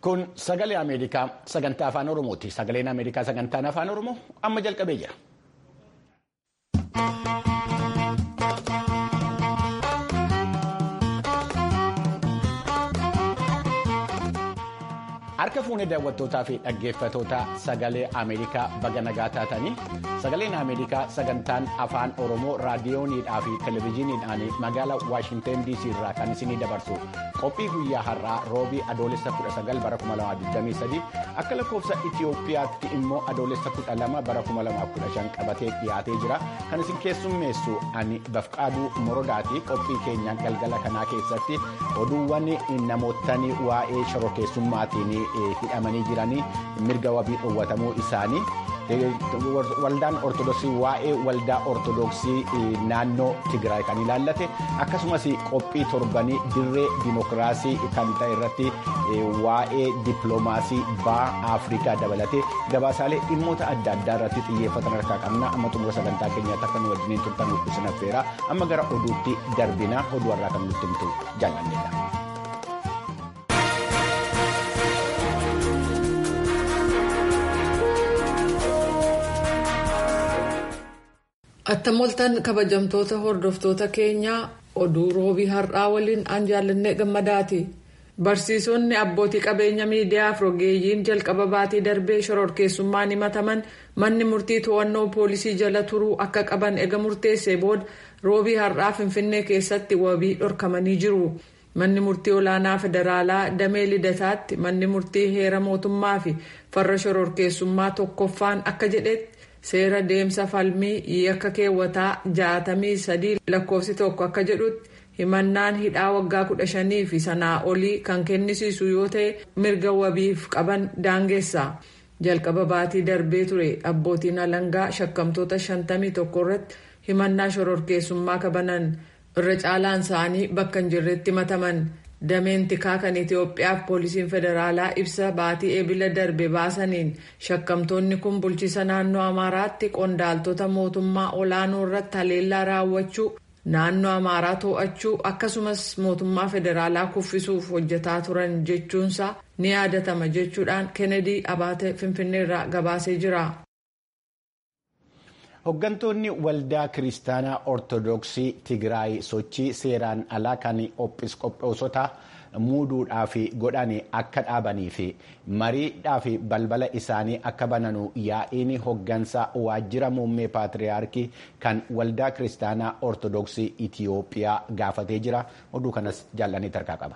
Kun sagalee Ameerikaa sagantaa afaan Oromooti. Sagaleen Ameerikaa sagantaan afaan Oromoo amma jalqabee jira. Harka fuunee daawwattootaa fi dhaggeeffattoota sagalee Ameerikaa baga nagaa taatanii sagaleen Ameerikaa sagantaan afaan Oromoo raadiyooniidhaa fi televezyiiniidhaan magaalaa Waashinten DC irraa kan isinii dabarsu qophii guyyaa har'aa roobii adoolessa 19 bara 2023 akka lakkoofsa Itiyoophiyaatti immoo adoolessa 12 bara 2015 qabatee dhiyaatee jira. Kan isin keessummeessu ani Bafqaaduu Morodaati. Qophii keenya galgala kanaa keessatti oduuwwan namootni waa'ee shororkeessummaatiin hidhamanii jiranii mirga wabii dhoowwatamuu isaanii waldaan ortodoksii waa'ee waldaa ortodoksii naannoo Tigraay kan ilaallate akkasumas qophii torbanii dirree dimokiraasii kan ta'e irratti waa'ee dippiloomaasii baha Afrikaa dabalatee gabaasaalee dhimmoota adda addaa irratti xiyyeeffatan harkaa qabna. Amma xumura sagantaa keenyaatti akka nu wajjiniin turtan isin affeera. Amma gara oduutti darbina. Oduu har'aa kan nutti himtu jaalladheedha. Attam oltan kabajamtoota hordoftoota keenyaa oduu roobii har'aa waliin an jaallannee gammadaati. Barsiisonni abbootii qabeenya miidiyaa fi rogeeyyiin jalqaba baatii darbee shororkeessummaan himataman manni murtii to'annoo poolisii jala turuu akka qaban ega murteessee booda roobii har'aa Finfinnee keessatti wabii dhorkamanii jiru. Manni murtii olaanaa federaalaa damee lidataatti manni murtii heera mootummaa fi farra shororkeessummaa tokkoffaan akka jedhetti. Seera deemsa falmii yakka keewwataa 63 lakkoofsi tokko akka jedhutti himannaan hidhaa waggaa 15 fi sanaa olii kan kennisiisu yoo ta'e mirga wabiif qaban daangeessa. Jalqaba baatii darbee ture abbootiin alangaa shakkamtoota 51 irratti himannaa shororkeessummaa kabanan irra caalaan isaanii bakka hin jirretti himataman. Dameen tikaa kan Itiyoophiyaaf poolisiin federaalaa ibsa baatii eebila darbe baasaniin shakkamtoonni kun bulchiisa naannoo Amaaraatti qondaaltota mootummaa olaanoo irratti haleellaa raawwachuu naannoo Amaaraa to'achuu akkasumas mootummaa federaalaa kuffisuuf hojjetaa turan jechuunsaa ni yaadatama jechuudhaan Kennedy Abaate Finfinneerraa gabaasee jira. Hooggantoonni waldaa kiristaanaa ortodoksii Tigraay sochii seeraan alaa kan episkooposota muuduudhaaf godhan akka dhaabanii fi mariidhaaf balbala isaanii akka bananu yaa'iin hooggansa waajjira muummee paatriyaarkii kan waldaa kiristaanaa ortodoksii Itiyoophiyaa gaafatee jira. Oduu kanas jaallanii tarkaa qaba.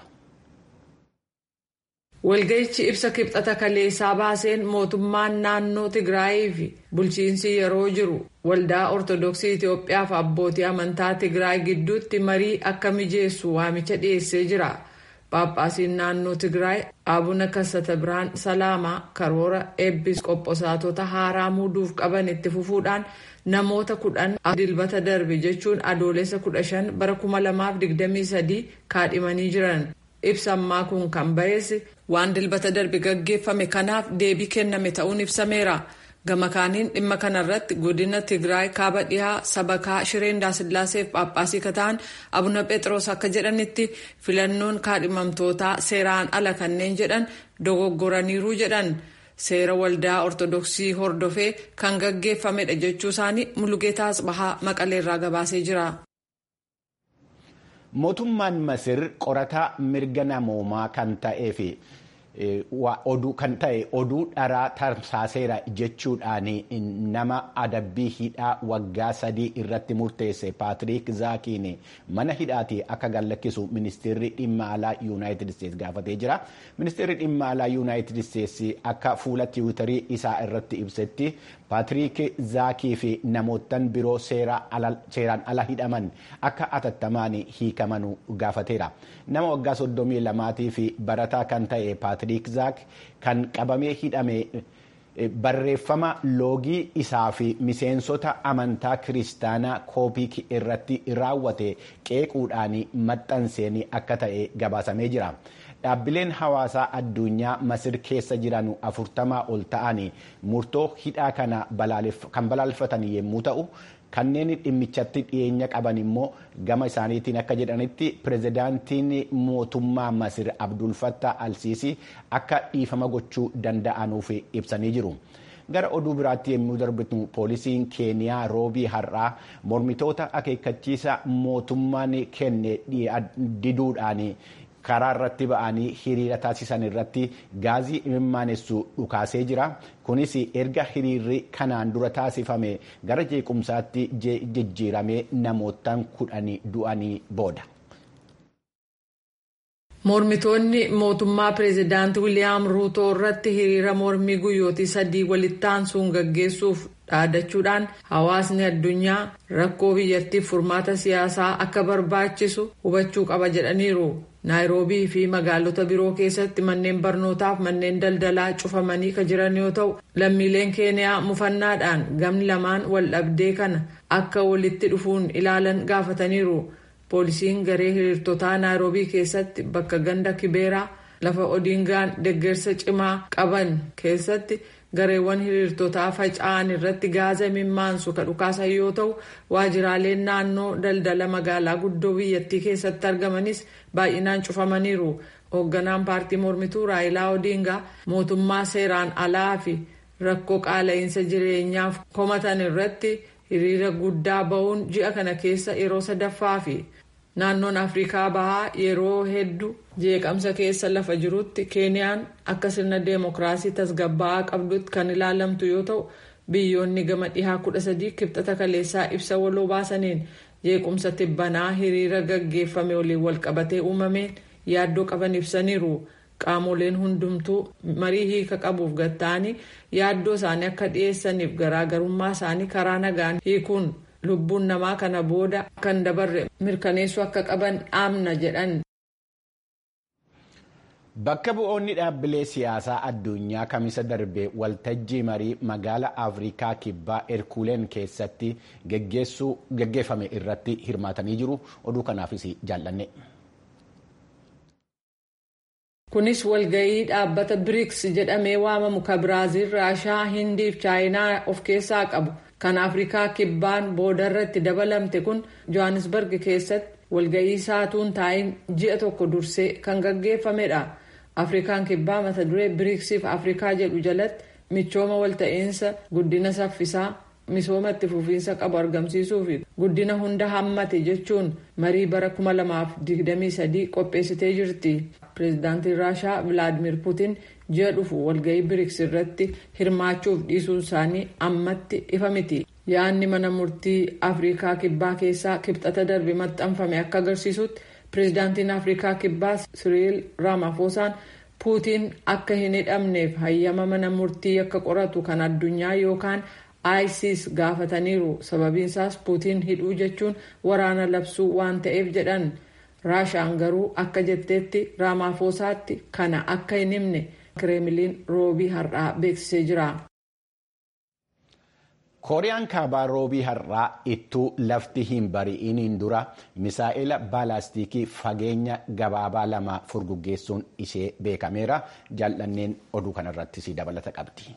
Walga'ichi ibsa kibxata kaleessaa baaseen mootummaan naannoo Tigraayii fi bulchiinsi yeroo jiru waldaa ortodoksii Itiyoophiyaa fi abbootii amantaa Tigraay gidduutti marii akka mijeessu waamicha dhiyeessee jira. Paaphaasiin naannoo Tigraay Abuna Kassata Birhaan Salaamaa karoora episkooposaatota haaraa muuduuf qaban itti fufuudhaan namoota 10 dilbata darbe jechuun adoolessa 15 bara 2023 kaadhimanii jiran. Ibsammaa kun kan ba'eessi waan dilbata darbe gaggeeffame kanaaf deebii kenname ta'uun ibsameera. Gama kaaniin dhimma kanarratti godina Tigraay kaaba dhihaa sabakaa Shireendaa Sillaaseef Paaphaasii kataan Abuna Phexros akka jedhanitti filannoon kaadhimamtootaa seeraan ala kanneen jedhan dogoggoraniiru jedhan. Seera waldaa ortodoksii hordofee kan gaggeeffamedha jechuu isaanii Mulugeetaa Asbahaa Maqaleerraa gabaasee jira. Mootummaan Masir qorataa mirga namoomaa kan ta'ee fi oduu dharaa tamsaaseera jechuudhaan nama adabbii hidhaa waggaa 3 irratti murteesse Paatiriik Zaakiin mana hidhaatii akka gadhiisu ministeerri dhimma alaa Yuunaayitid Isteetsi gaafatee jira. Ministeerri dhimma alaa Yuunaayitid Isteetsi akka fuula tiwiitarii isaa irratti ibsetti Paatiriik Zaakii fi namootan biroo seeraan ala hidhaman akka atattamaan hiikaman gaafateera. Nama waggaa 32 fi barataa kan ta'e Paatiriik Zaak kan qabamee hidhame barreeffama loogii isaa fi miseensota amantaa kiristaanaa koopik irratti raawwate qeequudhaan maxxanseen akka ta'e gabaasamee jira. Dhaabbileen hawaasaa addunyaa Masir keessa jiran 40 ol ta'anii murtoo hidhaa kana kan balaaleffatan yommuu ta'u kanneen dhimmichatti dhiyeenya qaban immoo gama isaaniitiin akka jedhanitti pirezidaantiin mootummaa Masir Abdul Fattah al-Siisii akka dhiifama gochuu danda'anuuf ibsanii jiru. Gara oduu biraatti yommuu darbitu poolisiin Keeniyaa roobii har'aa mormitoota akeekkachiisa mootummaan kenne diduudhaan karaa irratti ba'anii hiriira taasisan irratti gaazii imimaanessu dhukaasee jira. Kunis erga hiriirri kanaan dura taasifame gara jeequmsaatti jijjiiramee namootaan 10 du'anii booda. Mormitoonni mootummaa pireezidaantii Wiiliyaam Ruutoo irratti hiriira mormii guyyootii 3 walitti aansuun gaggeessuuf dhaadachuudhaan hawaasni addunyaa rakkoo biyyattiif furmaata siyaasaa akka barbaachisu hubachuu qaba jedhaniiru. Naayiroobii fi magaalota biroo keessatti manneen barnootaaf manneen daldalaa cufamanii kan jiran yoo ta'u, lammiileen Keeniyaa mufannaadhaan gamni lamaan wal dhabdee kana akka walitti dhufuun ilaalan gaafataniiru. Poolisiin garee hiriirtotaa Naayiroobii keessatti bakka ganda Kibeeraa lafa Odingaan deeggarsa cimaa qaban keessatti gareewwan hiriirtotaa faca'an irratti gaaza imimmaansu kan dhukaasan yoo ta'u, waajjiraaleen naannoo daldala magaalaa guddoo biyyattii keessatti argamanis baay'inaan cufamaniiru. Hoogganaan paartii mormituu Raayilaa Odingaa mootummaa seeraan alaa fi rakkoo qaala'insa jireenyaaf komatan irratti hiriira guddaa ba'uun ji'a kana keessa yeroo sadaffaa fi naannoon Afrikaa bahaa yeroo hedduu jeeqamsa keessa lafa jirutti Keeniyaan akka sirna deemokiraasii tasgabbaa'aa qabdutti kan ilaalamtu yoo ta'u, biyyoonni gama dhihaa 13 kibxata kaleessaa ibsa waloo baasaniin jeequmsa tibbanaa hiriira gaggeeffame waliin walqabatee uumameen yaaddoo qaban ibsaniiru. Qaamoleen hundumtuu marii hiika qabuuf gatta'anii yaaddoo isaanii akka dhiyeessaniif garaagarummaa isaanii karaa nagaan hiikuun lubbuun namaa kana booda kan dabarre mirkaneessuu akka qaban dhaamna jedhan. Bakka bu'oonni dhaabbilee siyaasaa addunyaa kamisa darbe waltajjii marii magaala Afrikaa kibbaa Erkuuleen keessatti gaggeeffame irratti hirmaatanii jiru. Oduu kanaafis jaallanne. Kunis walga'ii dhaabbata BRICS jedhamee waamamu kan Biraazil, Raashaa, Hindii fi Chaayinaa of keessaa qabu. Kan Afrikaa kibbaan boodarratti dabalamte kun Johannesburg keessatti walga'ii saatuun taa'in ji'a tokko dursee kan gaggeeffamedha. Afrikaan kibbaa mata duree BRICS fi Afrikaa jedhu jalatti michooma walta'iinsa guddina saffisaa misooma itti fufiinsa qabu argamsiisuu fi guddina hunda hammate jechuun marii bara 2023 qopheessitee jirti. Pireezidaantiin Raashaa Vilaadimir Puutiin ji'a dhufu walga'ii BRICS irratti hirmaachuuf dhiisuun isaanii ammatti ifa miti. Yaadni mana murtii Afrikaa kibbaa keessaa kibxata darbe maxxanfame akka agarsiisutti pireezidaantiin Afrikaa kibbaa Siriil Raamafoosaan Puutiin akka hin hidhamneef hayyama mana murtii akka qoratu kan addunyaa yookaan ICC gaafataniiru. Sababiin isaas Puutiin hidhuu jechuun waraana labsuu waan ta'eef jedhan. Raashaan garuu akka jetteetti Raamafoosaatti kana akka hin himne Kireemiliin roobii har'aa beeksisee jira. Kooriyaan kaabaa roobii har'aa ittuu lafti hin bari'iniin dura misaa'ila baalaastikii fageenya gabaabaa 2 furguggeessuun ishee beekameera. Jaallanneen oduu kanarrattis dabalata qabdi.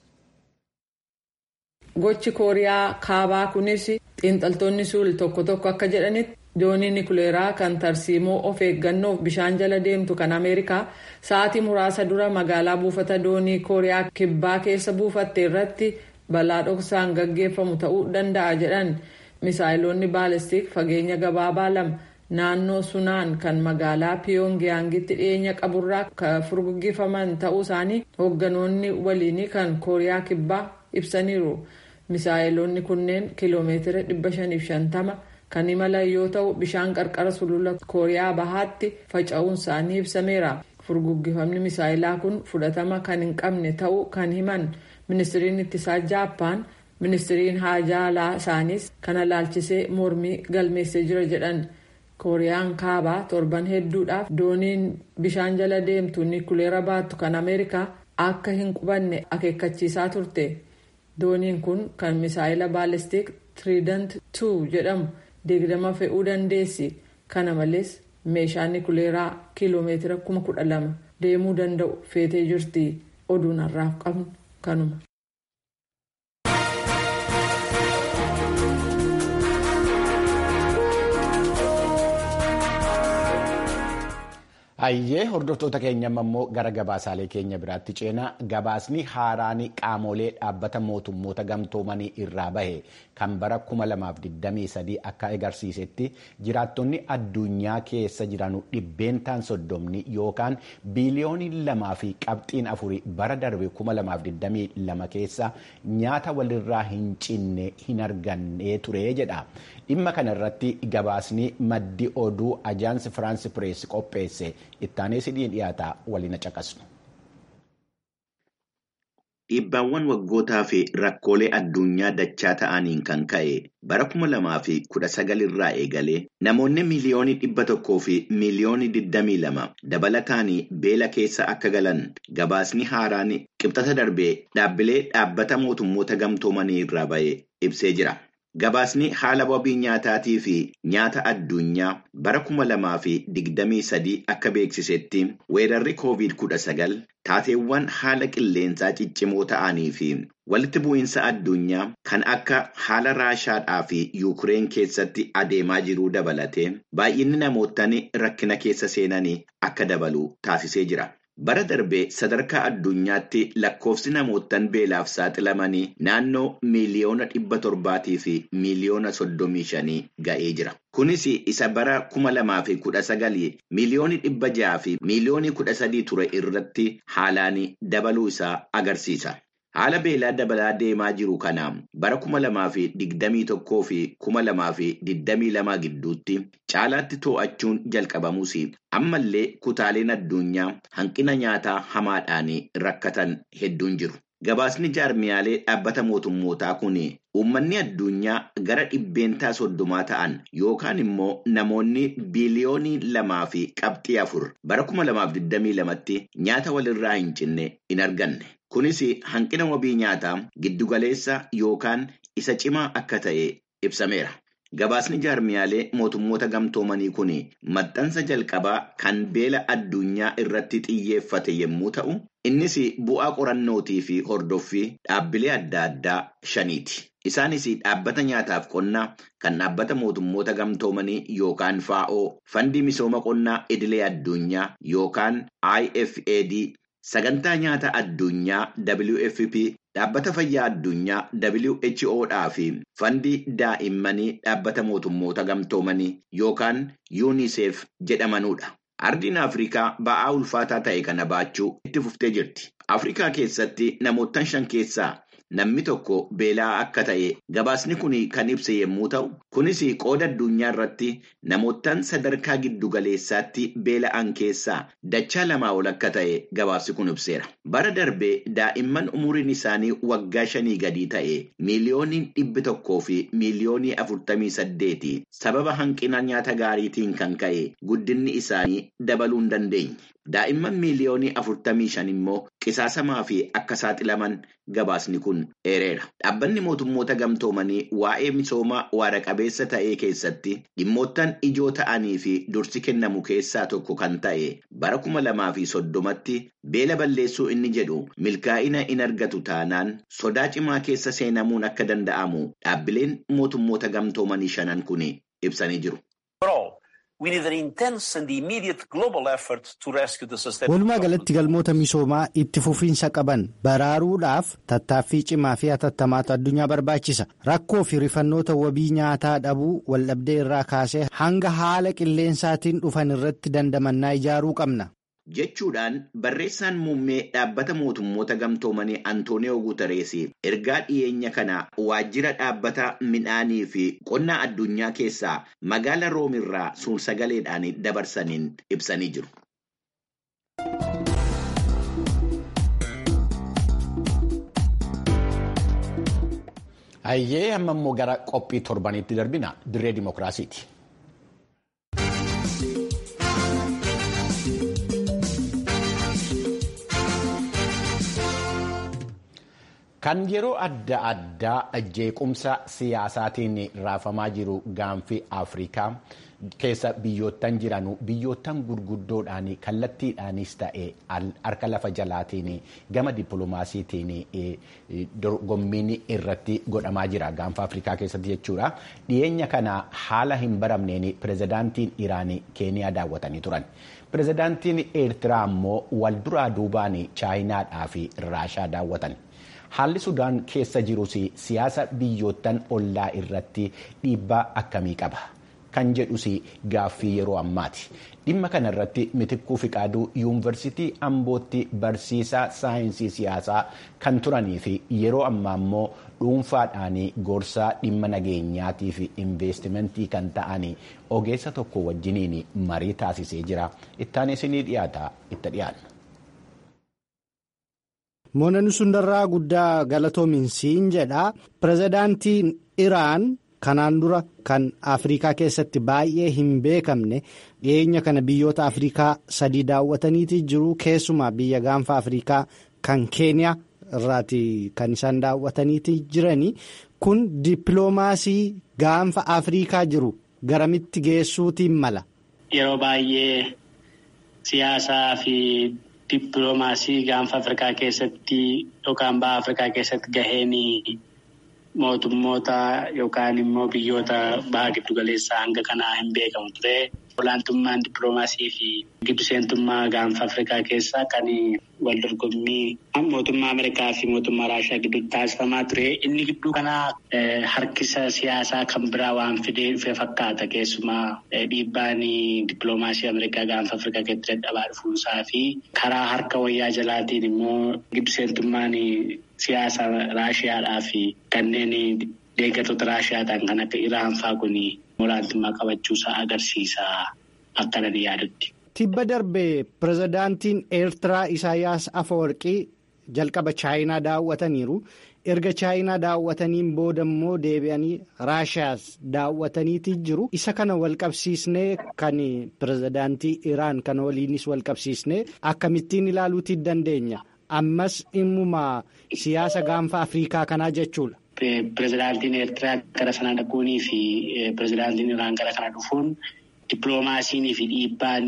Gochi Kooriyaa kaabaa kunis xiinxaltoonni Suul tokko tokko akka jedhanitti doonii nikuleeraa kan tarsiimoo of eeggannoof bishaan jala deemtu kan Ameerikaa sa'aatii muraasa dura magaalaa buufata doonii Kooriyaa kibbaa keessa buufatte irratti balaa dhoksaan gaggeeffamu ta'uu danda'a jedhan. Misaa'iloonni baalistik fageenya gabaabaa 2 naannoo Sunaan kan magaalaa Piyongiyaangitti dhiyeenya qaburraa kan furguggifaman ta'uu isaanii hoogganoonni waliinii kan Kooriyaa kibbaa ibsaniiru. Misaa'iloonni kunneen kiiloomeetira 550 kan imalan yoo ta'u bishaan qarqara sulula Kooriyaa bahaatti faca'uun isaanii ibsameera. Furguggifamni misaa'ilaa kun fudhatama kan hin qabne ta'uu kan himan ministiriin ittisaa Jaappaan, ministiriin haajaa alaa isaaniis kana laalchisee mormii galmeessee jira jedhan. Kooriyaan kaabaa torban hedduudhaaf dooniin bishaan jala deemtu nikuleera baattu kan Ameerikaa akka hin qubanne akeekkachiisaa turte. Dooniin kun kan misaa'ila baalistik Trident 2 jedhamu 20 fe'uu dandeessi. Kana malees meeshaan nikuleeraa kiiloomeetira 12,000 deemuu danda'u feetee jirti. Oduun har'aaf qabnu kanuma. Hayyee hordoftoota keenya immoo gara gabaasaalee keenya biraatti ceenaa gabaasni haaraan qaamolee dhaabbata mootummoota gamtoomanii irraa bahe kan bara 2023 akka agarsiisetti jiraattonni addunyaa keessa jiran dhibbeentaan 30 yookaan biiliyoonii 2.4 bara darbe 2022 keessa nyaata walirraa hin cinne hin arganne ture jedha. Dhimma kana irratti gabaasni maddi oduu ajaansi Firaansi Pirees qopheesse ittaanee sidii dhiyaataa waliin caqasnu. Dhiibbaawwan waggootaa fi rakkoolee addunyaa dachaa ta'aniin kan ka'e bara 2019 irraa eegalee namoonni miliyoonii 100 fi miliyoonii 22 dabalataan beela keessa akka galan gabaasni haaraan qibxata darbee dhaabbilee dhaabbata mootummoota gamtoomanii irraa ba'e ibsee jira. Gabaasni haala wabii nyaataatii fi nyaata addunyaa bara 2023 akka beeksisetti weerarri COVID-19 taateewwan haala qilleensaa ciccimoo ta'anii fi walitti bu'iinsa addunyaa kan akka haala Raashaadhaa fi Yuukireen keessatti adeemaa jiruu dabalatee baay'inni namootaan rakkina keessa seenanii akka dabalu taasisee jira. Bara darbee sadarkaa addunyaatti lakkoofsi namootaan beelaaf saaxilamanii naannoo miliyoona 700 fi miliyoona 35 ga'ee jira. Kunis isa bara 2019 miliyoonii 600 fi miliyoonii 13 ture irratti haalaan dabaluu isaa agarsiisa. Haala beelaa dabalaa deemaa jiru kana bara 2021 fi 2022 gidduutti caalaatti to'achuun jalqabamus ammallee kutaaleen addunyaa hanqina nyaataa hamaadhaan rakkatan hedduun jiru. Gabaasni jaarmiyaalee dhaabbata mootummootaa kun uummanni addunyaa gara dhibbeentaa 30 ta'an yookaan immoo namoonni biiliyoonii 2.4 bara 2022tti nyaata walirraa hin cinne hin arganne. Kunis hanqina wabii nyaataa giddugaleessa yookaan isa cimaa akka ta'e ibsameera. Gabaasni jaarmiyaalee mootummoota gamtoomanii kun maxxansa jalqabaa kan beela addunyaa irratti xiyyeeffate yommuu ta'u, innis bu'aa qorannootii fi hordoffii dhaabbilee adda addaa 5ti. Isaanis dhaabbata nyaataaf qonnaa kan dhaabbata mootummoota gamtoomanii yookaan FAO, fandii misooma qonnaa idilee addunyaa yookaan IFAD, sagantaa nyaata addunyaa WFP, dhaabbata fayyaa addunyaa WHOdhaa fi fandii daa'immanii dhaabbata mootummoota gamtoomanii yookaan UNICEF jedhamanudha. Ardiin Afrikaa ba'aa ulfaataa ta'e kana baachuu itti fuftee jirti. Afrikaa keessatti namoottan 5 keessaa namni tokko beelaa akka ta'e gabaasni kun kan ibse yommuu ta'u, kunis qooda addunyaa irratti namoottan sadarkaa giddugaleessaatti beela'an keessaa dachaa 2 ol akka ta'e gabaasni kun ibseera. Bara darbee daa'imman umuriin isaanii waggaa 5 gadii ta'e miliyoonii 100 fi miliyoonii 48 sababa hanqina nyaata gaariitiin kan ka'e guddinni isaanii dabaluu hin dandeenye. Daa'imman miliyoonii 45 immoo qisaasamaa fi akka saaxilaman gabaasni kun eereera. Dhaabbanni mootummoota gamtoomanii waa'ee misooma waara qabeessa ta'ee keessatti dhimmoottan ijoo ta'anii fi dursi kennamu keessaa tokko kan ta'e bara 2030tti beela balleessuu inni jedhu milkaa'ina in argatu taanaan sodaa cimaa keessa seenamuun akka danda'amu dhaabbileen mootummoota gamtoomanii 5 kun ibsanii jiru. Walumaa galatti galmoota misoomaa itti fufiinsa qaban baraaruudhaaf tattaaffii cimaa fi hatattamaatu addunyaa barbaachisa. Rakkoo fi rifannoota wabii nyaataa dhabuu waldhabdee irraa kaasee hanga haala qilleensaatiin dhufan irratti dandamannaa ijaaruu qabna. Jechuudhaan barreessaan muummee dhaabbata mootummoota gamtoomanii Antooniyoo Guutarees ergaa dhiyeenya kana waajjira dhaabbata midhaanii fi qonnaa addunyaa keessaa magaala Roomirraa suur-sagaleedhaan dabarsaniin ibsanii jiru. Hayyee amma immoo gara qophii torbanitti darbina dirree dimookiraasiiti. Kan yeroo adda addaa jeequmsa siyaasaatiin raafamaa jiru gaanfi Afrikaa keessa biyyoottan jiranu biyyoottan gurguddoodhaan kallattiidhaanis ta'e harka lafa jalaatiin gama dippiloomaasiitiin dorgommiin irratti godhamaa jira gaanfa Afrikaa keessatti jechuudha. Dhiyeenya kana haala hin baramneen pirezidaantiin Iraanii Keeniyaa daawwatanii turan. Pireezidaantiin Eertiraa immoo wal duraa duubaan Chaayinaadhaa fi Raashaa daawwatan. Haalli Sudaan keessa jirus siyaasa biyyoottan ollaa irratti dhiibbaa akkamii qaba? Kan jedhus gaaffii yeroo ammaati. Dhimma kana irratti Mitikkuu Fiqaaduu Yuunivarsiitii Ambootti barsiisaa saayinsii siyaasaa kan turanii fi yeroo ammaa immoo dhuunfaadhaan gorsaa dhimma nageenyaatii fi investimentii kan ta'an ogeessa tokko wajjiniin marii taasisee jira. Ittaanis ni dhiyaata, itti dhiyaanna. Moonani Sundarraa Guddaa Galatoominsiin jedha. Pireezidaantiin Iraan kanaan dura kan Afrikaa keessatti baay'ee hin beekamne dhiyeenya kana biyyoota Afrikaa 3 daawwataniiti jiru. Keessumaa biyya gaanfa Afrikaa kan Keeniyaa irraati kan isaan daawwataniiti jirani. Kun dippiloomaasii gaanfa Afrikaa jiru garamitti geessuutiin mala? Yeroo baay'ee siyaasaa fi dippiloomaasii gaanfa Afrikaa keessatti yookaan baha Afrikaa keessatti gaheen mootummoota yookaan immoo biyyoota baha giddugaleessaa hanga kanaa hin beekamu ture. Olaantummaan dippiloomaasii fi giddu seentummaa gaanfa Afrikaa keessaa kan wal dorgommii mootummaa Ameerikaa fi mootummaa Raashaa gidduutti taasifamaa ture. Inni gidduu kanaa harkisa siyaasaa kan biraa waan fidee dhufe fakkaata. Keessumaa dhiibbaan dippiloomaasii Ameerikaa gaanfa Afrikaa keessatti dadhabaa dhufuusaa fi karaa harka wayyaa jalaatiin immoo giddu seentummaan siyaasa Raashiyaadhaa fi kanneen deeggartoota Raashiyaadhaan kan akka Iraan fa'aa kun olaantummaa qabachuusaa agarsiisa akka nan yaadutti. Tibba darbee pireezidaantiin Eertiraa Isaayyaas Afeworqii jalqaba Chaayinaa daawwataniiru. Erga Chaayinaa daawwataniin booda immoo deebi'anii Raashiyaas daawwataniiti jiru. Isa kana wal qabsiisnee kan pireezidaantii Iraan kana waliinis wal qabsiisnee akkamittiin ilaaluutii dandeenya? Ammas dhimmuma siyaasa gaanfa Afrikaa kanaa jechuudha. Pireezidaantiin Eertiraa gara sana dhaquunii fi pireezidaantiin Iraan gara kana dhufuun dippiloomaasiinii fi dhiibbaan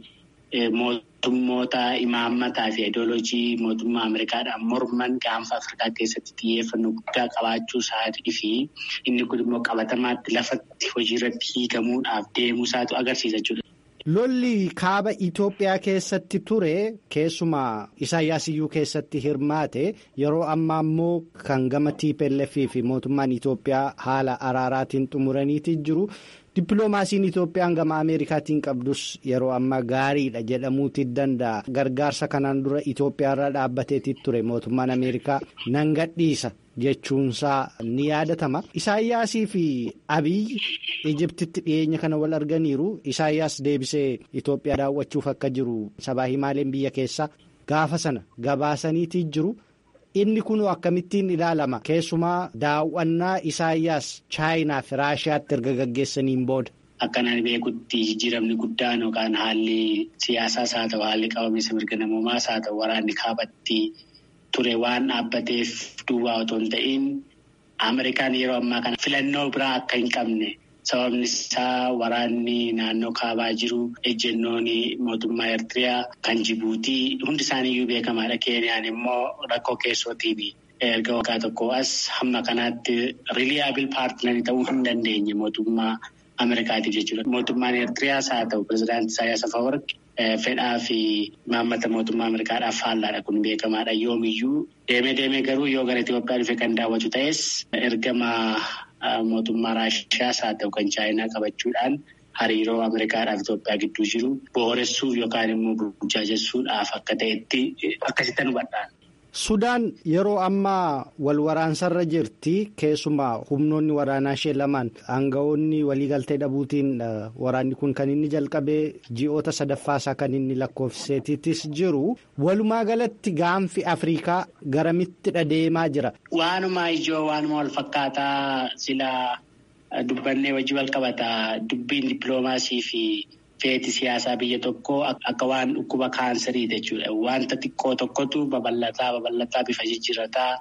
mootummoota imaammataa fi ideoloojii mootummaa Ameerikaadhaan morman gaanfa Afrikaa keessatti xiyyeeffannoo guddaa qabaachuu isaatii fi inni kun immoo qabatamaatti lafatti hojiirratti hiikamuudhaaf deemuusaatu agarsiisa jechuudha. Lolli kaaba Itoophiyaa keessatti ture keessumaa Isaayyaas iyyuu keessatti hirmaate yeroo ammaa immoo kan gama TPLF fi mootummaan Itoophiyaa haala araaraatiin xumuraniiti jiru. Dippiloomaasiin Itoophiyaan gama Ameerikaatiin qabdus yeroo ammaa gaariidha jedhamuuti danda'a. Gargaarsa kanaan dura Itoophiyaarra dhaabbateeti ture mootummaan Ameerikaa nan gadhiisa jechuunsaa ni yaadatama. Isaayyaasii fi Abiyyi Ijiptitti dhiyeenya kana wal arganiiru. Isaayyaas deebisee Itoophiyaa daawwachuuf akka jiru sabaa himaaleen biyya keessaa gaafa sana gabaasaniitii jiru. Inni kun akkamittiin ilaalama? Keessumaa daawwannaa Isaayyaas Chaayinaa fi Raashiyaatti erga gaggeessaniin booda. Akkanaan beekutti jijjiiramni guddaan yookaan haalli siyaasaas haa ta'u haalli qabamiinsa mirga namoomaas haa ta'u waraanni kaabatti ture waan dhaabbateef duwwaa otoo hin ta'in Ameerikaan yeroo ammaa kana filannoo biraa akka hin qabne sababni isaa waraanni naannoo kaabaa jiru ejjennoon mootummaa Eertiriyaa kan Jibuutii hundi isaaniiyyuu beekamaadha. Keeniyaan immoo rakkoo keessootiin erga waggaa tokko as hamma kanaatti riiliyaabil paartinarii ta'uu hin dandeenye mootummaa Ameerikaatiif jechuudha. Mootummaan Eertiriyaas haa ta'u pireezidaantii Isaayyaas Afeworqi fedhaa fi maammata mootummaa Ameerikaadhaaf faallaadha kun beekamaadha. Yoomiyyuu deemee garuu yoo gara Itoophiyaa dhufe kan daawwatu ta'es ergama mootummaa Raashiyaas haa ta'u kan Chaayinaa qabachuudhaan hariiroo Ameerikaadhaaf Itoophiyaa gidduu jiru booressuuf yookaan immoo burjaajessuudhaaf akka ta'etti akkasitti hubadhaan. Sudaan yeroo ammaa wal waraansarra jirti. Keessumaa humnoonni waraanaa ishee lamaan aangawoonni waliigaltee dhabuutiin waraanni kun kan inni jalqabee ji'oota sadaffaasaa kan inni lakkoofseetiitis jiru. Walumaa galatti gaanfi Afrikaa garamitti deemaa jira? Waanuma ijoo waanuma wal fakkaataa silaa dubbannee wajji wal qabataa dubbiin dippiloomaasii fi feeti siyaasaa biyya tokkoo akka waan dhukkuba kaansarii jechuudha. Wanta xiqqoo tokkotu babal'ataa bifa jijjiirrataa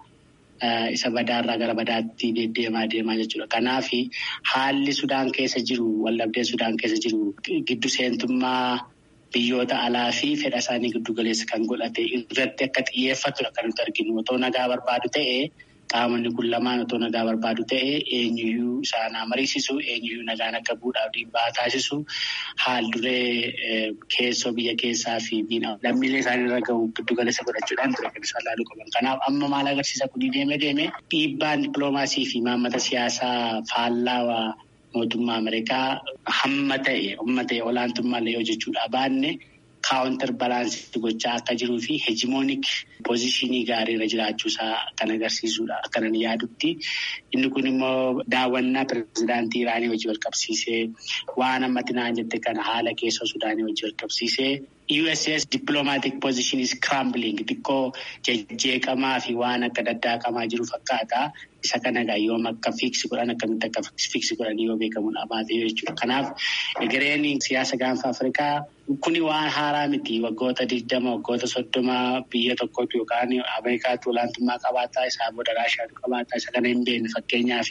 isa badaarraa gara badaatti deemaa jechuudha. Kanaaf haalli Sudaan keessa jiru waldhabdeen Sudaan keessa jiru giddu seentummaa biyyoota alaa fi fedha isaanii giddu galeessa kan godhate irratti akka xiyyeeffatudha kan nuti arginu. Otoo nagaa barbaadu ta'e qaamonni kun lamaan otoo nagaa barbaadu ta'e eenyuyyuu isaan mariisisu eenyuyyuu nagaan akka bu'uudhaaf dhiibbaa taasisu haal duree keessoo biyya keessaa fi lammiilee isaaniirra gahu giddu galeessa godhachuudhaan ture kan isaan laaluu qaban. Kanaaf amma maal agarsiisa kun deeme dhiibbaan dippiloomaasii fi maammata siyaasaa faallaa mootummaa Ameerikaa hamma ta'e olaantummaallee yoo jechuudha baanne kaawuntar balaansii gochaa akka jiruu fi heejimoonik poozishinii gaariirra jiraachuusaa kan agarsiisudha akkanan yaadutti. Inni kun immoo daawwannaa pirezidaantii Iraanii wajjin wal qabsiisee waan ammatti naan jette kana haala keessoo Sudaanii wajjin wal qabsiisee USS diplomatic position is crumbling xiqqoo jejjeeqamaa fi waan akka daddaaqamaa jiru fakkaata. Isa kana yoom akka fiiksi godhan akkamitti akka fiiksi godhan yoo beekamuun abaatee jechuudha. Kanaaf egereen siyaasa gaanfa Afrikaa kuni waan haaraa miti. Waggoota 20 waggoota 30 biyya tokkotu yookaan Ameerikaatu olaantummaa qabaataa isaa booda Raashiyaatu qabaataa isa kana hin beekne fakkeenyaaf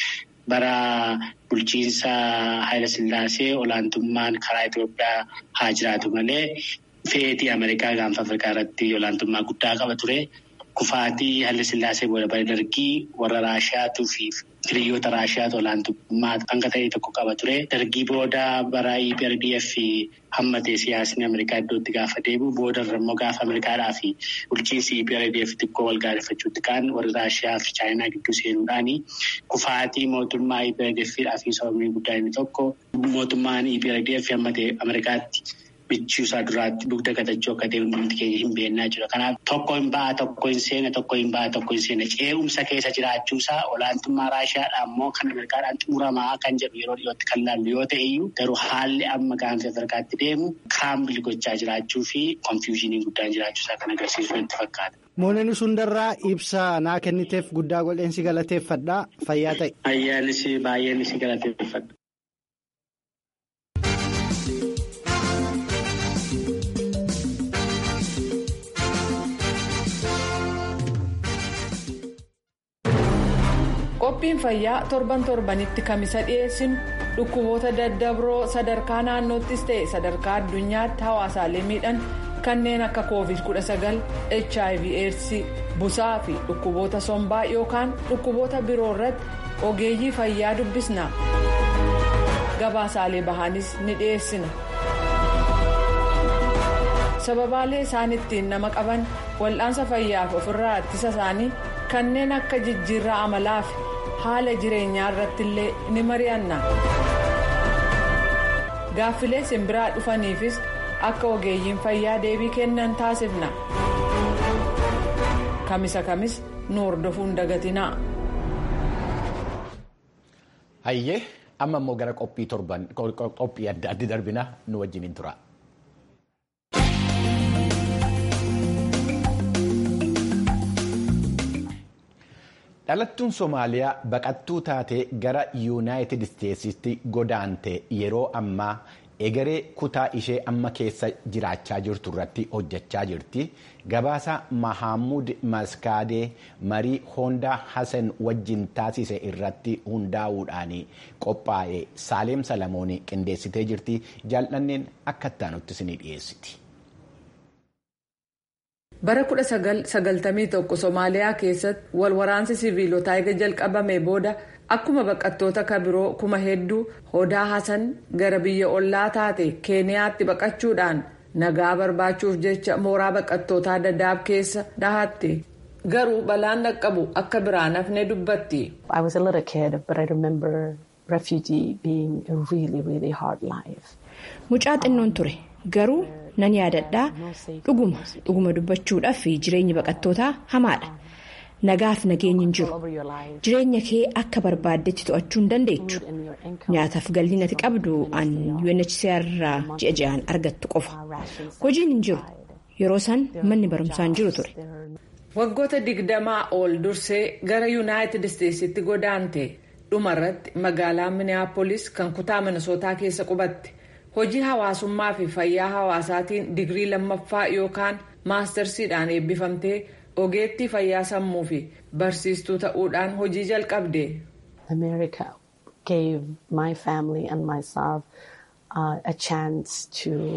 bara bulchiinsa Haayila Sillaasee olaantummaan karaa Itoophiyaa haa jiraatu malee feetii Ameerikaa gaanfa Afrikaa irratti olaantummaa guddaa qaba ture. Kufaatii Haayila Sillaasee booda bara dargii warra Raashiyaatuu fi hiriyoota Raashiyaatu olaantummaa hanga ta'e tokko qaba ture. Dargii booda bara EPRDF hammatee siyaasni Ameerikaa iddootti gaafa deebi'u boodarra immoo gaafa Ameerikaadhaa fi bulchiinsi EPRDF xiqqoo wal gaarifachuutti kaan warri Raashiyaa fi Chaayinaa gidduu seenuudhaani kufaatii mootummaa EPRDFidhaa fi sababni guddaa inni tokko mootummaan EPRDF hammatee Ameerikaatti. Bichuusaa duraatti dugda gatachuu akka ta'e hundi keenya hin beeknaa jira. Kanaaf tokko hin ba'a tokko hin seena tokko hin ba'a tokko hin seena ce'umsa keessa jiraachuusaa olaantummaa Raashiyaadhaan immoo kan Ameerikaadhaan xumuramaa kan jedhu yeroo dhiyootti kan laallu yoo ta'e iyyuu garuu haalli amma gaanfa Afrikaatti deemu kaambil gochaa jiraachuu fi konfiyuushinii guddaan jiraachuusaa kan agarsiisu itti fakkaata. Mooneen Sundarraa ibsa naa kenniteef guddaa godheensi galateeffadhaa fayyaa ta'e. Ayyaanis baay'eenis galateeffadha. Qophiin fayyaa torbanitti kamisa dhiyeessinu dhukkuboota daddabroo sadarkaa naannoottis ta'e sadarkaa addunyaatti hawaasaalee miidhan kanneen akka COVID-19, HIV/AIDS, busaa fi dhukkuboota sombaa yookaan dhukkuboota biroo irratti ogeeyyii fayyaa dubbisna. Gabaasaalee bahanis ni dhiyeessina. Sababaalee isaan ittiin nama qaban wal'aansa fayyaaf ofirraa ittisa isaanii kanneen akka jijjiirraa amalaa fi haala jireenyaa irratti illee ni mari'anna. Gaaffilee simbiraa dhufaniifis akka ogeeyyiin fayyaa deebii kennan taasifna. Kamisa kamis nu hordofuun dagatinaa. Hayyee amma immoo gara qophii adda addi darbina nu wajjin tura. Dhalattuun Somaaliyaa baqattuu taatee gara Yuunaayitid Isteetsitti godaante yeroo ammaa egeree kutaa ishee amma keessa jiraachaa jirtu irratti hojjechaa jirti. Gabaasa Mahaamud Maskaadee marii Hoondaa Hasan wajjin taasise irratti hundaa'uudhaan qophaa'e Saaleem Salamoon qindeessitee jirti. Jaallanneen akka ittaanutti isinii dhiyeessiti. Bara 1991 Somaaliyaa keessatti walwaraansi siviilotaa eega jalqabame booda akkuma baqattoota kabiroo kuma hedduu Hoondaa Hasan gara biyya ollaa taate Keeniyaatti baqachuudhaan nagaa barbaachuuf jecha mooraa baqattootaa Dadaab keessa dhahatte. Garuu balaan dhaqqabu akka biraan hafne dubbatti. I was a little kid, but I remember refugee being a really hard life. Mucaa xinnoon ture. Garuu nan yaadadhaa dhuguma dubbachuudhaaf jireenyi baqattootaa hamaadha. Nagaaf nageenyi hin jiru. Jireenya kee akka barbaaddetti to'achuu hin dandeechu. Nyaataaf galii ati qabdu an UNHCR irraa ji'a ji'aan argattu qofa. Hojiin hin jiru. Yeroo san manni barumsaa hin jiru ture. Waggoota 20 ol dursee gara Yuunaayitid Isteetsitti godaante dhumarratti magaalaa Minneapolis kan kutaa Minnesootaa keessa qubatte. Hojii hawaasummaa fi fayyaa hawaasaatiin digirii lammaffaa yookaan maastarsiidhaan eebbifamtee ogeettii fayyaa sammuu fi barsiistuu ta'uudhaan hojii jalqabde. America gave my family and myself a chance to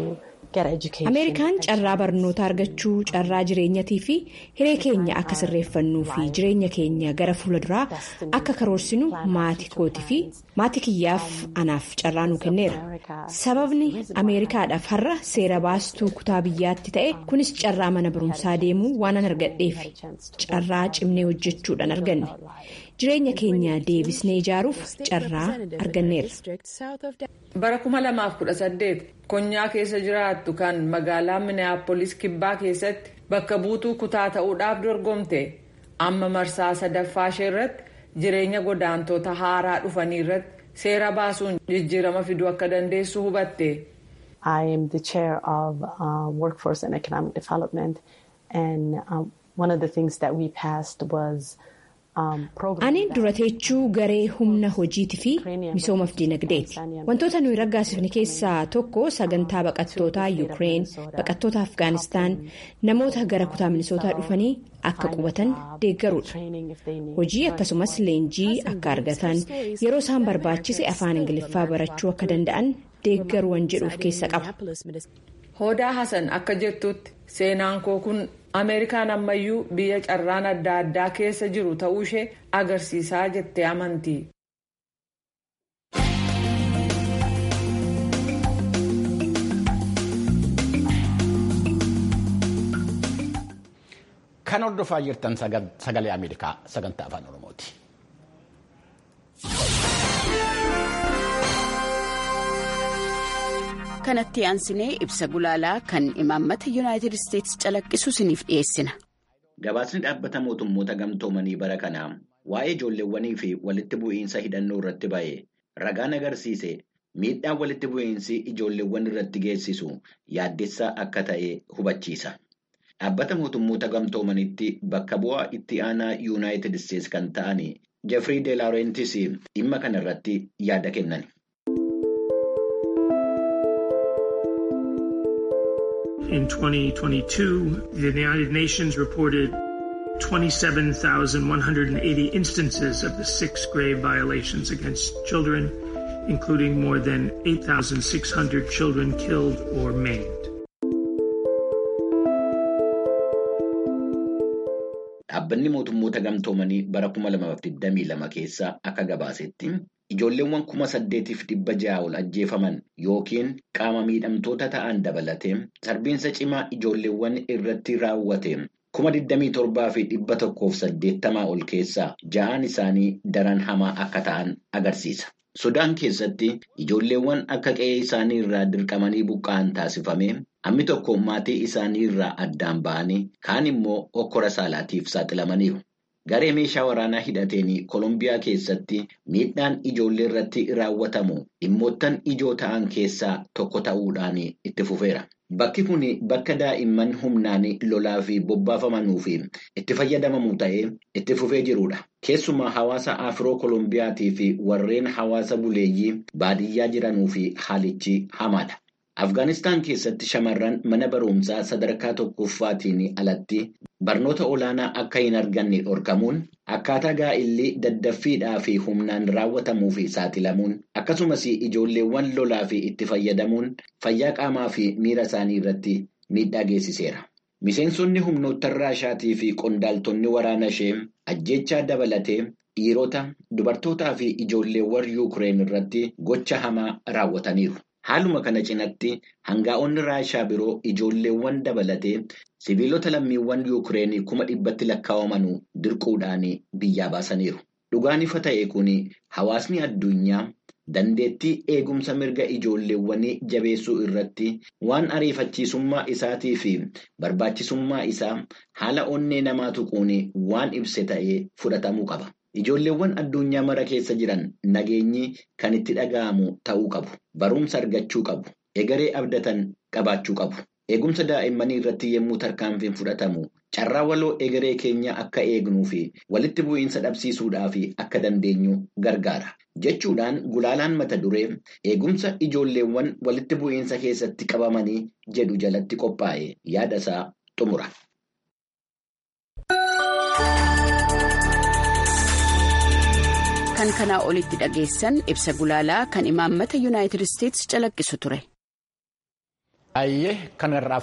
Ameerikaan carraa barnoota argachuu, carraa jireenyatii fi hiree keenya akka sirreeffannuu fi jireenya keenya gara fuulduraa akka karoorsinu maatii kootii fi maatii kiyyaaf anaaf carraa nu kenneera. Sababni Ameerikaadhaaf har'a seera baastuu kutaa biyyaatti ta'e kunis carraa mana barumsaa deemuu waan an argadheef carraa cimnee hojjechuudhaan arganne. Jireenya keenya deebisnee ijaaruuf carraa arganneera. Bara 2018 konyaa keessa jiraattu kan magaalaa Minneapolis kibbaa keessatti bakka buutuu kutaa ta'uudhaaf dorgomte amma marsaa sadaffaa ishee irratti jireenya godaantota haaraa dhufanii irratti seera baasuun jijjiirama fiduu akka dandeessu hubatte. I am the chair of Workforce and Economic Development, and one of the things that we passed was. Ani dura teechuu garee humna hojiitii fi misoomaaf dinagdeeti. Wantoota nuyi raggaasifne keessaa tokko sagantaa baqattootaa Yuukireen, baqattoota Afgaanistaan, namoota gara kutaa Minisootaa dhufanii akka qubatan deeggaruudha. Hojii akkasumas leenjii akka argatan yeroo isaan barbaachise afaan Ingiliffaa barachuu akka danda'an deeggaruu waan jedhuuf keessa qaba. Hoodaa Hasan akka jettutti seenaan koo kun Ameerikaan ammayyuu biyya carraan adda addaa keessa jiru ta'uu ishee agarsiisaa jettee amanti. Kan hordofaa jirtan sagalee Ameerikaa sagantaa afaan Oromooti. Kanatti aansinee ibsa gulaalaa kan imaammata Yuunaayitid Isteetsi calaqqisu isiniif dhiyeessina. Gabaasni dhaabbata mootummoota gamtoomanii bara kanaa waa'ee ijoolleewwanii fi walitti bu'iinsa hidhannoo irratti ba'e ragaan agarsiise miidhaan walitti bu'iinsi ijoolleewwan irratti geessisu yaaddessaa akka ta'e hubachiisa. Dhaabbata mootummoota gamtoomanitti bakka bu'aa itti aanaa Yuunaayitid Isteetsi kan ta'an Jeffrey De Laurentiis dhimma kana irratti yaada kennan. In 2022, the United Nations reported 27,180 instances of the 6 grave violations against children, including more than 8,600 children killed or maimed. Dhaabbanni mootummoota gamtoomanii bara 2022 keessa akka gabaasetti ijoolleewwan 8,600 ol ajjeefaman yookiin qaama miidhamtoota ta'an dabalatee sarbiinsa cimaa ijoolleewwan irratti raawwate 27,180 ol keessaa 6 isaanii daran hamaa akka ta'an agarsiisa. Sudaan keessatti ijoolleewwan akka qe'ee isaanii irraa dirqamanii buqqa'an taasifame hammi tokko maatii isaanii irraa addaan ba'anii kaan immoo okkora saalaatiif saaxilamaniiru. Garee meeshaa waraanaa hidhateen Kolumbiyaa keessatti miidhaan ijoollee irratti raawwatamu dhimmoottan ijoo ta'an keessaa tokko ta'uudhaan itti fufeera. Bakki kun bakka daa'imman humnaan lolaa fi bobbaafamanuu fi itti fayyadamamu ta'ee itti fufee jirudha. Keessumaa hawaasa Afiroo Kolumbiyaatii fi warreen hawaasa buleeyyii baadiyyaa jiranuu fi haalichi hamaadha. Afgaanistaan keessatti shamarran mana barumsaa sadarkaa tokkoffaatiin alatti barnoota olaanaa akka hin arganne dhorkamuun akkaataa gaa'illi daddaffiidhaa fi humnaan raawwatamuu fi saaxilamuun akkasumas ijoolleewwan lolaa fi itti fayyadamuun fayyaa qaamaa fi miira isaanii irratti miidhaa geessiseera. Miseensonni humnoota Raashaatii fi qondaaltonni waraana ishee ajjeechaa dabalatee dhiirota, dubartootaa fi ijoolleewwan Yuukireen irratti gocha hamaa raawwataniiru. Haaluma kana cinatti hangaa'onni Raashaa biroo ijoolleewwan dabalatee sibiilota lammiiwwan Yuukireen 100,000 lakkaa'amanuu dirquudhaan biyyaa baasaniiru. Dhugaan ifa ta'e kun hawaasni addunyaa dandeettii eegumsa mirga ijoolleewwanii jabeessuu irratti waan ariifachiisummaa isaatii fi barbaachisummaa isaa haala onnee namaa tuquun waan ibse ta'ee fudhatamuu qaba. Ijoolleewwan addunyaa mara keessa jiran nageenyi kan itti dhaga'amu ta'uu qabu. Barumsa argachuu qabu. Egeree abdatan qabaachuu qabu. Eegumsa daa'immanii irratti yommuu tarkaanfiin fudhatamu carraa waloo egeree keenya akka eegnuu fi walitti bu'iinsa dhabsiisuudhaaf akka dandeenyu gargaara. Jechuudhaan gulaalaan mata duree eegumsa ijoolleewwan walitti bu'iinsa keessatti qabamanii jedhu jalatti qophaa'e yaada isaa xumura. Kan kanaa olitti dhageessan ibsa gulaalaa kan imaammata Yuunaayitid Isteetsi calaqqisu ture. Ayyee kanarraa